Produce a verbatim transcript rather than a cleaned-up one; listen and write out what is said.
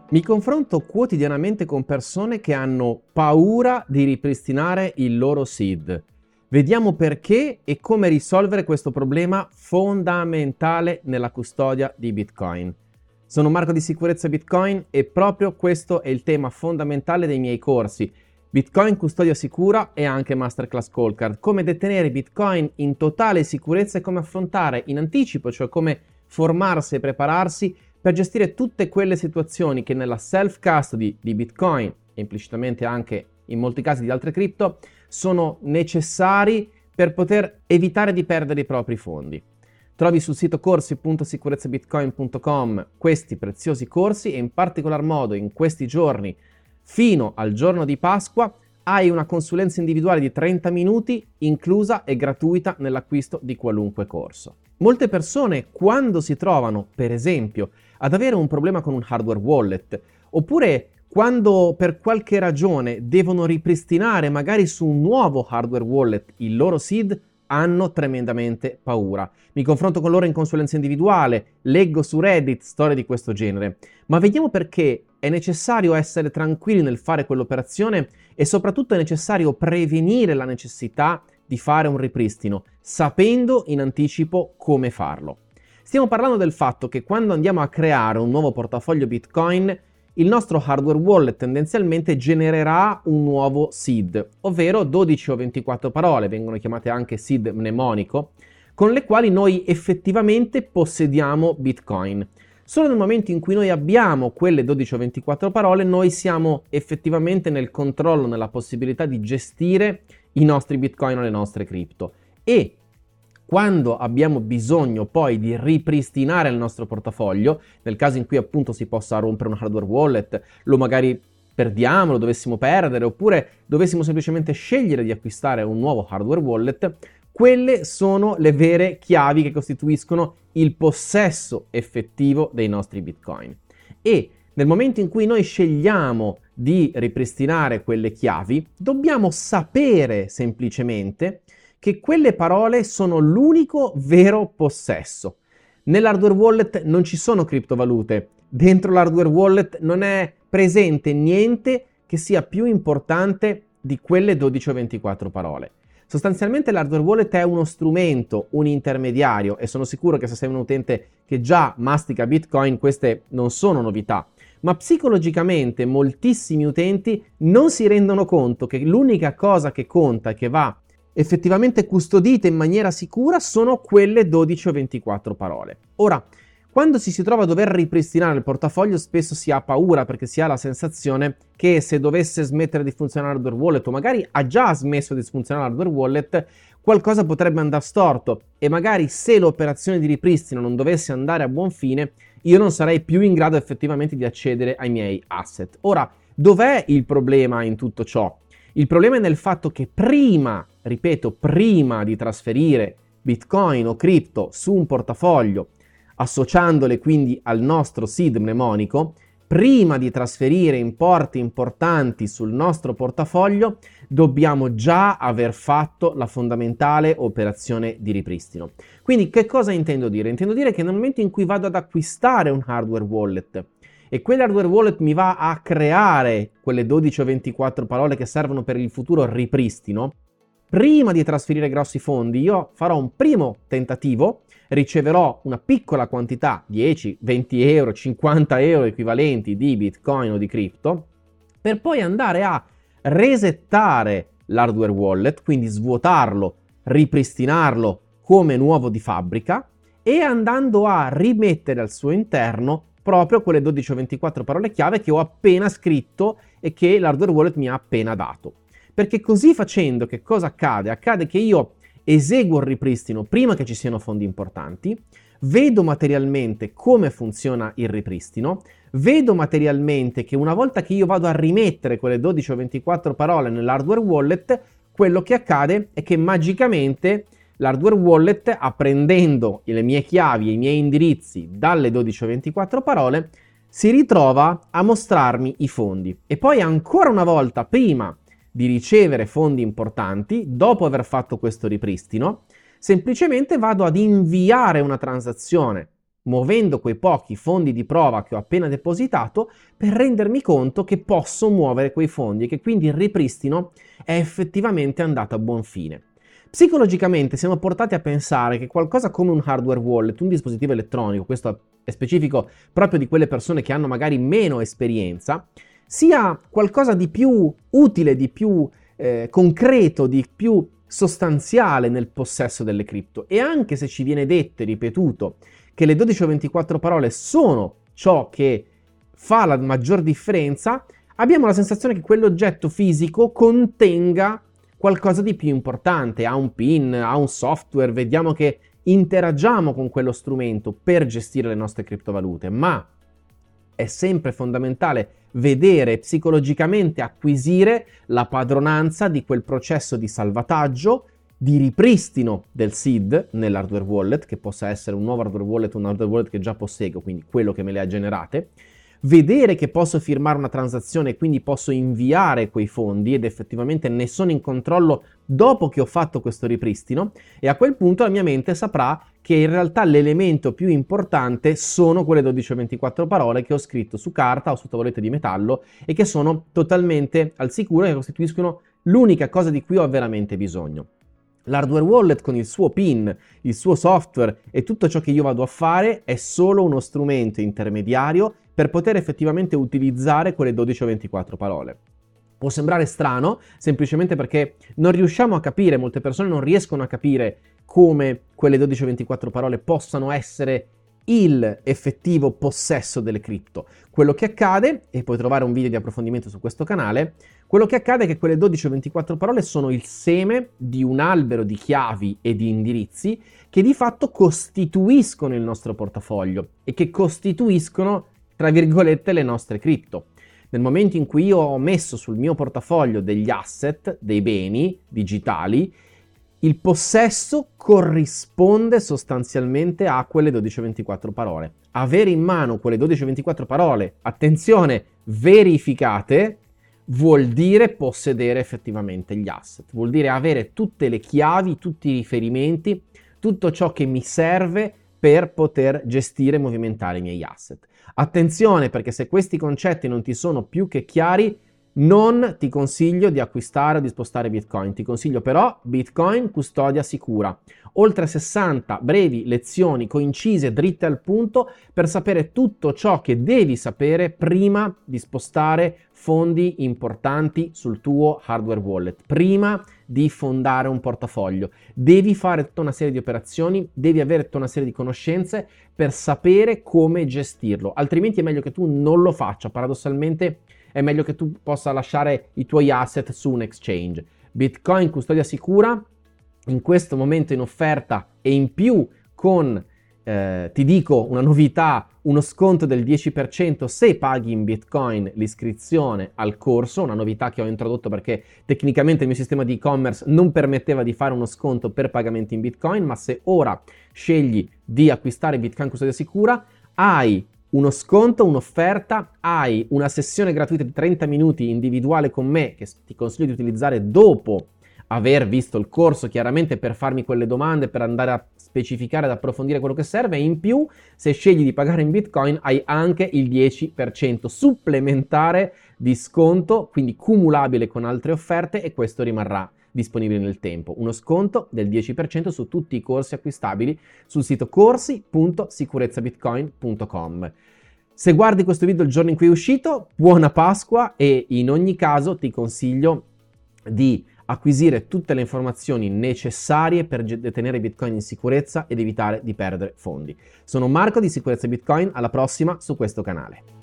Mi confronto quotidianamente con persone che hanno paura di ripristinare il loro seed. Vediamo perché e come risolvere questo problema fondamentale nella custodia di Bitcoin. Sono Marco di Sicurezza Bitcoin e proprio questo è il tema fondamentale dei miei corsi. Bitcoin Custodia Sicura e anche Masterclass Coldcard. Come detenere Bitcoin in totale sicurezza e come affrontare in anticipo, cioè come formarsi e prepararsi per gestire tutte quelle situazioni che nella self-custody di Bitcoin e implicitamente anche in molti casi di altre cripto sono necessari per poter evitare di perdere i propri fondi. Trovi sul sito corsi punto sicurezzabitcoin punto com questi preziosi corsi e in particolar modo in questi giorni fino al giorno di Pasqua hai una consulenza individuale di trenta minuti inclusa e gratuita nell'acquisto di qualunque corso. Molte persone quando si trovano, per esempio, ad avere un problema con un hardware wallet, oppure quando per qualche ragione devono ripristinare magari su un nuovo hardware wallet il loro seed, hanno tremendamente paura. Mi confronto con loro in consulenza individuale, leggo su Reddit storie di questo genere, ma vediamo perché è necessario essere tranquilli nel fare quell'operazione e soprattutto è necessario prevenire la necessità di fare un ripristino, sapendo in anticipo come farlo. Stiamo parlando del fatto che quando andiamo a creare un nuovo portafoglio Bitcoin, il nostro hardware wallet tendenzialmente genererà un nuovo seed, ovvero dodici o ventiquattro parole, vengono chiamate anche seed mnemonico, con le quali noi effettivamente possediamo Bitcoin. Solo nel momento in cui noi abbiamo quelle dodici o ventiquattro parole, noi siamo effettivamente nel controllo, nella possibilità di gestire i nostri Bitcoin o le nostre cripto. E quando abbiamo bisogno poi di ripristinare il nostro portafoglio, nel caso in cui appunto si possa rompere un hardware wallet, lo magari perdiamo, lo dovessimo perdere, oppure dovessimo semplicemente scegliere di acquistare un nuovo hardware wallet, quelle sono le vere chiavi che costituiscono il possesso effettivo dei nostri Bitcoin. E nel momento in cui noi scegliamo di ripristinare quelle chiavi, dobbiamo sapere semplicemente che quelle parole sono l'unico vero possesso. Nell'hardware wallet non ci sono criptovalute, dentro l'hardware wallet non è presente niente che sia più importante di quelle dodici o ventiquattro parole. Sostanzialmente l'hardware wallet è uno strumento, un intermediario e sono sicuro che se sei un utente che già mastica Bitcoin queste non sono novità. Ma psicologicamente moltissimi utenti non si rendono conto che l'unica cosa che conta e che va effettivamente custodite in maniera sicura sono quelle dodici o ventiquattro parole. Ora, quando ci si trova a dover ripristinare il portafoglio spesso si ha paura perché si ha la sensazione che se dovesse smettere di funzionare l'hardware wallet o magari ha già smesso di funzionare l'hardware wallet qualcosa potrebbe andare storto e magari se l'operazione di ripristino non dovesse andare a buon fine io non sarei più in grado effettivamente di accedere ai miei asset. Ora, dov'è il problema in tutto ciò? Il problema è nel fatto che prima, ripeto, prima di trasferire Bitcoin o cripto su un portafoglio, associandole quindi al nostro seed mnemonico, prima di trasferire importi importanti sul nostro portafoglio, dobbiamo già aver fatto la fondamentale operazione di ripristino. Quindi che cosa intendo dire? Intendo dire che nel momento in cui vado ad acquistare un hardware wallet e quell'hardware wallet mi va a creare quelle dodici o ventiquattro parole che servono per il futuro ripristino, prima di trasferire grossi fondi io farò un primo tentativo, riceverò una piccola quantità, dieci, venti euro, cinquanta euro equivalenti di Bitcoin o di cripto, per poi andare a resettare l'hardware wallet, quindi svuotarlo, ripristinarlo come nuovo di fabbrica e andando a rimettere al suo interno proprio quelle dodici o ventiquattro parole chiave che ho appena scritto e che l'hardware wallet mi ha appena dato. Perché così facendo che cosa accade? Accade che io eseguo il ripristino prima che ci siano fondi importanti, vedo materialmente come funziona il ripristino, vedo materialmente che una volta che io vado a rimettere quelle dodici o ventiquattro parole nell'hardware wallet, quello che accade è che magicamente l'hardware wallet, apprendendo le mie chiavi e i miei indirizzi dalle dodici o ventiquattro parole, si ritrova a mostrarmi i fondi. E poi ancora una volta, prima di ricevere fondi importanti, dopo aver fatto questo ripristino, semplicemente vado ad inviare una transazione muovendo quei pochi fondi di prova che ho appena depositato per rendermi conto che posso muovere quei fondi e che quindi il ripristino è effettivamente andato a buon fine. Psicologicamente siamo portati a pensare che qualcosa come un hardware wallet, un dispositivo elettronico, questo è specifico proprio di quelle persone che hanno magari meno esperienza, sia qualcosa di più utile, di più eh, concreto, di più sostanziale nel possesso delle cripto. E anche se ci viene detto e ripetuto che le dodici o ventiquattro parole sono ciò che fa la maggior differenza, abbiamo la sensazione che quell'oggetto fisico contenga qualcosa di più importante, ha un PIN, ha un software, vediamo che interagiamo con quello strumento per gestire le nostre criptovalute, ma è sempre fondamentale vedere psicologicamente, acquisire la padronanza di quel processo di salvataggio, di ripristino del seed nell'hardware wallet, che possa essere un nuovo hardware wallet o un hardware wallet che già posseggo, quindi quello che me le ha generate, vedere che posso firmare una transazione e quindi posso inviare quei fondi ed effettivamente ne sono in controllo dopo che ho fatto questo ripristino, e a quel punto la mia mente saprà che in realtà l'elemento più importante sono quelle dodici o ventiquattro parole che ho scritto su carta o su tavolette di metallo e che sono totalmente al sicuro e che costituiscono l'unica cosa di cui ho veramente bisogno. L'hardware wallet con il suo PIN, il suo software e tutto ciò che io vado a fare è solo uno strumento intermediario per poter effettivamente utilizzare quelle dodici o ventiquattro parole. Può sembrare strano, semplicemente perché non riusciamo a capire, molte persone non riescono a capire come quelle dodici o ventiquattro parole possano essere il effettivo possesso delle cripto. Quello che accade, e puoi trovare un video di approfondimento su questo canale, quello che accade è che quelle dodici o ventiquattro parole sono il seme di un albero di chiavi e di indirizzi che di fatto costituiscono il nostro portafoglio e che costituiscono, tra virgolette, le nostre cripto. Nel momento in cui io ho messo sul mio portafoglio degli asset, dei beni digitali, il possesso corrisponde sostanzialmente a quelle dodici o ventiquattro parole. Avere in mano quelle dodici o ventiquattro parole, attenzione, verificate, vuol dire possedere effettivamente gli asset. Vuol dire avere tutte le chiavi, tutti i riferimenti, tutto ciò che mi serve per poter gestire e movimentare i miei asset. Attenzione, perché se questi concetti non ti sono più che chiari, non ti consiglio di acquistare o di spostare Bitcoin. Ti consiglio però Bitcoin Custodia Sicura. Oltre sessanta brevi lezioni concise, dritte al punto, per sapere tutto ciò che devi sapere prima di spostare fondi importanti sul tuo hardware wallet, prima di fondare un portafoglio. Devi fare tutta una serie di operazioni, devi avere tutta una serie di conoscenze per sapere come gestirlo, altrimenti è meglio che tu non lo faccia. Paradossalmente è meglio che tu possa lasciare i tuoi asset su un exchange. Bitcoin Custodia Sicura in questo momento in offerta, e in più con, eh, ti dico una novità, uno sconto del dieci per cento se paghi in Bitcoin l'iscrizione al corso, una novità che ho introdotto perché tecnicamente il mio sistema di e-commerce non permetteva di fare uno sconto per pagamenti in Bitcoin, ma se ora scegli di acquistare Bitcoin Custodia Sicura hai uno sconto, un'offerta, hai una sessione gratuita di trenta minuti individuale con me che ti consiglio di utilizzare dopo aver visto il corso, chiaramente per farmi quelle domande, per andare a specificare, ad approfondire quello che serve, e in più se scegli di pagare in Bitcoin hai anche il dieci per cento supplementare di sconto, quindi cumulabile con altre offerte, e questo rimarrà disponibile nel tempo. Uno sconto del dieci per cento su tutti i corsi acquistabili sul sito corsi punto sicurezzabitcoin punto com. Se guardi questo video il giorno in cui è uscito, buona Pasqua, e in ogni caso ti consiglio di acquisire tutte le informazioni necessarie per detenere Bitcoin in sicurezza ed evitare di perdere fondi. Sono Marco di Sicurezza Bitcoin, alla prossima su questo canale.